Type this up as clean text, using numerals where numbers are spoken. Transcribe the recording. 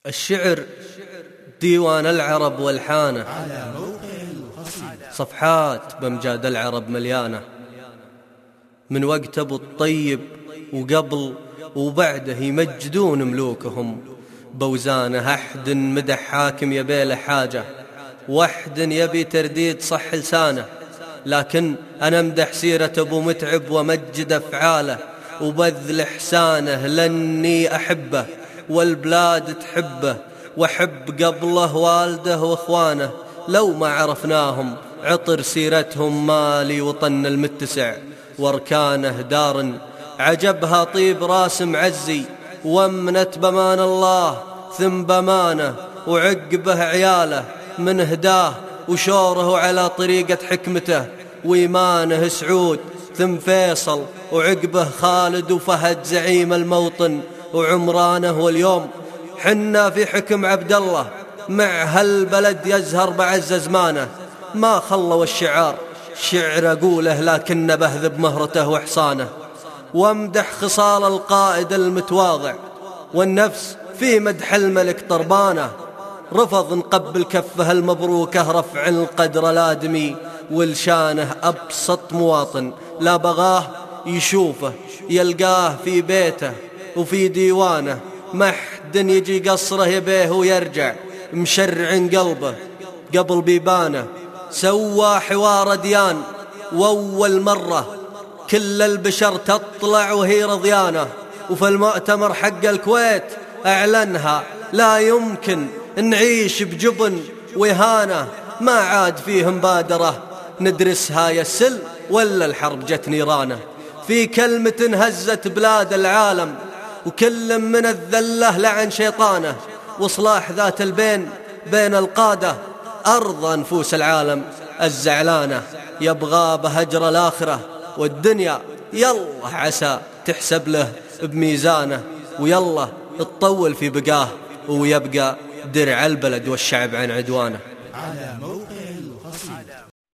الشعر ديوان العرب والحانه، صفحات بمجاد العرب مليانه، من وقت أبو الطيب وقبل وبعده يمجدون ملوكهم بوزانه. أحد مدح حاكم يبيله حاجة، وحد يبي ترديد صح لسانه، لكن أنا امدح سيرة أبو متعب ومجد أفعاله وبذل إحسانه، لأني أحبه والبلاد تحبه وأحب قبله والده وإخوانه. لو ما عرفناهم عطر سيرتهم مالي وطن المتسع واركانه، دار عجبها طيب راس معزي وامنت بمان الله ثم بمانه، وعقبه عياله من هداه وشوره على طريقة حكمته وإيمانه. سعود ثم فيصل وعقبه خالد وفهد زعيم الموطن وعمرانه، واليوم حنا في حكم عبد الله مع هالبلد يزهر بعز زمانه. ما خلوا الشعار شعر أقوله لكن بهذب مهرته وإحصانه، وامدح خصال القائد المتواضع والنفس في مدح الملك طربانه. رفض نقبل كفه المبروكه رفع القدر الآدمي والشانه، أبسط مواطن لا بغاه يشوفه يلقاه في بيته وفي ديوانه. ما حد يجي قصره يبيه ويرجع مشرع قلبه قبل بيبانه. سوى حوار ديان وأول مرة كل البشر تطلع وهي رضيانه، وفي المؤتمر حق الكويت أعلنها لا يمكن نعيش بجبن وإهانة. ما عاد فيه مبادرة ندرسها يسل ولا الحرب جت نيرانه. في كلمة هزت بلاد العالم وكل من الذلة لعن شيطانه، وصلاح ذات البين بين القادة أرضى نفوس العالم الزعلانة. يبغى بهجر الآخرة والدنيا يلا عسى تحسب له بميزانه، ويلا تطول في بقاه ويبقى درع البلد والشعب عن عدوانه.